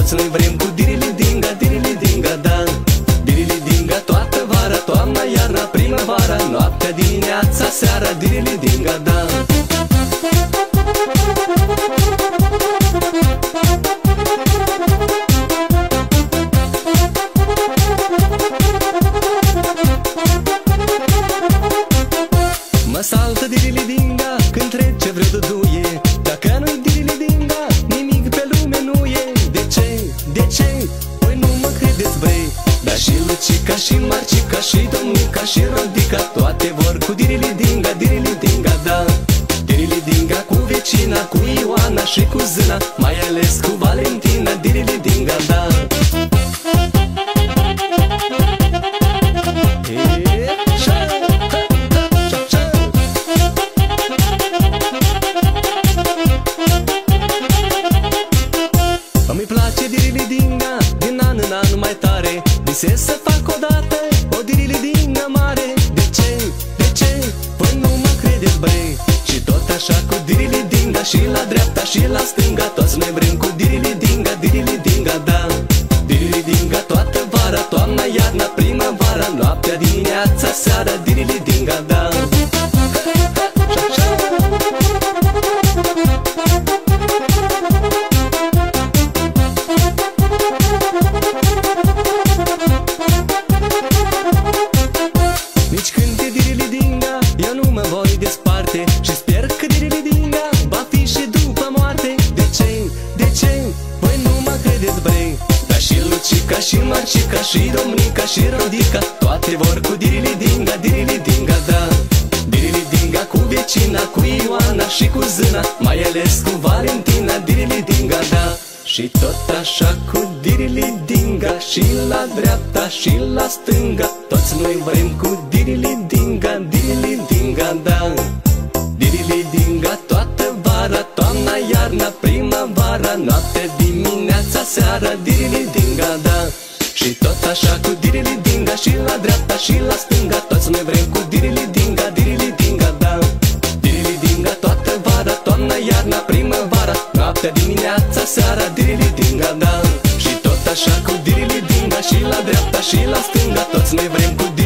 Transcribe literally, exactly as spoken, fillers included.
toți noi vrem cu dirili-dinga, dirili-dinga, da. Dirili-dinga toată vara, toamna, iarna, primăvara, noaptea, dimineața, seara, dirili-dinga, da. Mă saltă dirili-dinga când trece vreo duduie. Dacă nu-i dirili-dinga, nimic pe lume nu e. De ce? De ce? Păi nu mă credeți, băi. Dar și Lucica, și Marcica, și Domnica, și Rodica, toate vor cu dirili-dinga, dirili-dinga, da. Dirili-dinga cu vecina, cu Ioana și cu Zâna, mai ales cu Valentina, dirili-dinga, da. Îmi place dirili-dinga, din an în an mai tare. Visez să fac odată o dirili-dinga mare. De ce? De ce? Păi nu mă credeți, băi. Și tot așa cu dirili-dinga, și la dreapta și la stânga, toți noi vrem cu dirili-dinga, dirili-dinga, da. Dirili-dinga toată vara, toamna, iarna, primăvara, noaptea, dimineața, seara, dirili-dinga, da. Nici când e dirili-dinga, eu nu mă voi desparte. Și sper că dirili-dinga va fi și după moarte. De ce? De ce? Păi nu mă credeți, băi. Dar și Lucica, și Marcica, și Domnica, și Rodica, toate vor cu dirili-dinga, dirili-dinga, da. Dirili-dinga cu vecina, cu Ioana și cu Zâna, mai ales cu Valentina, dirili-dinga, da. Și tot așa cu dirili-dinga, și la dreapta și la stânga, toți noi vrem cu dirili-dinga, dirili-dinga, da. Dirili-dinga toată vara, toamna, iarna, primăvara, noaptea, dimineața, seara, dirili-dinga, da. Și tot așa cu dirili-dinga, și la dreapta și la stânga, toți noi vrem cu dirili-dinga, dirili-dinga, da. Dirili-dinga toată vara, toamna, iarna, primăvara, noaptea, dimineața, seara, dirili-dinga, da. Și tot așa cu dirili-dinga, și la dreapta și la stânga, toți noi vrem cu